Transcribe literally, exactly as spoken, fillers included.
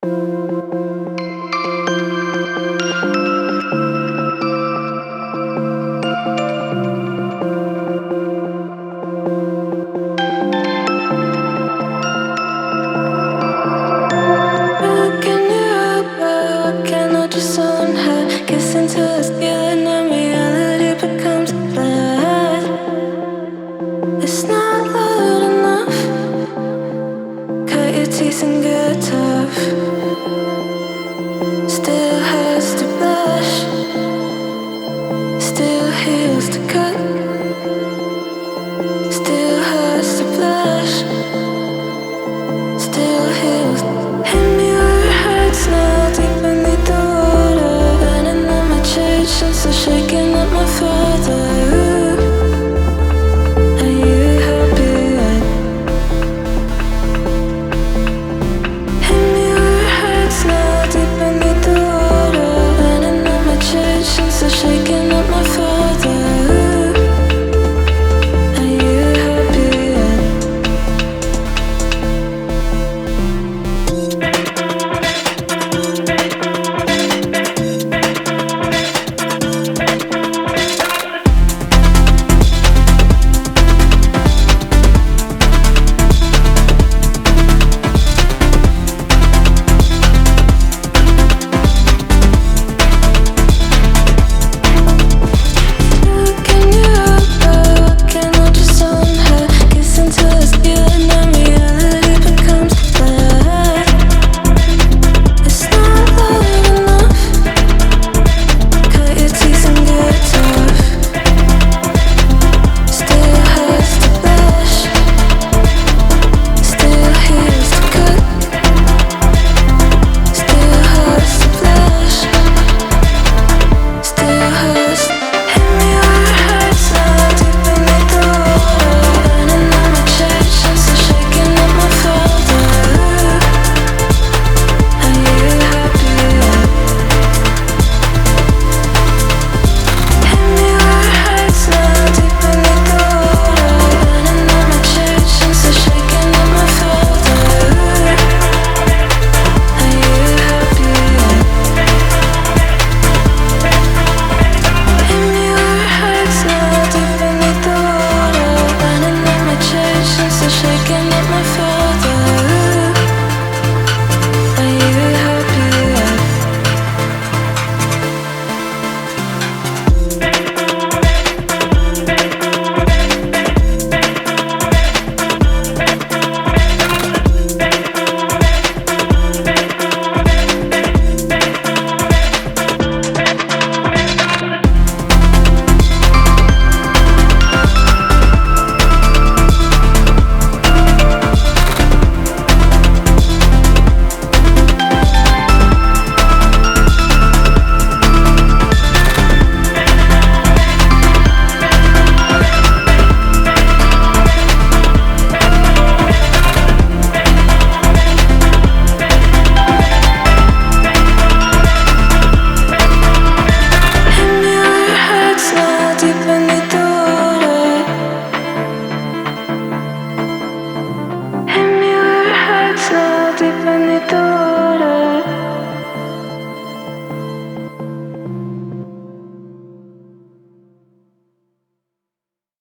Broken you up, cannot just on her. Kiss into the skin and reality becomes bad. It's not loud enough. Cut your teeth and get tough. Still hurts to blush. Still heals to cut. Still hurts to blush. Still heals. Hit me where it hurts now, deep beneath the water. Burning on my church, I'm so shaky.